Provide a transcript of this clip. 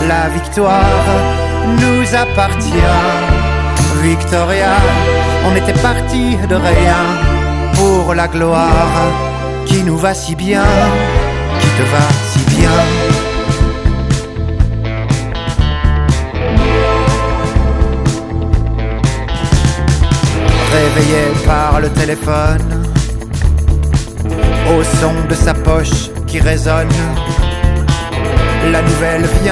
La victoire nous appartient. Victoria, on était parti de rien pour la gloire qui nous va si bien, qui te va si bien. Réveillé par le téléphone, au son de sa poche qui résonne, la nouvelle vient.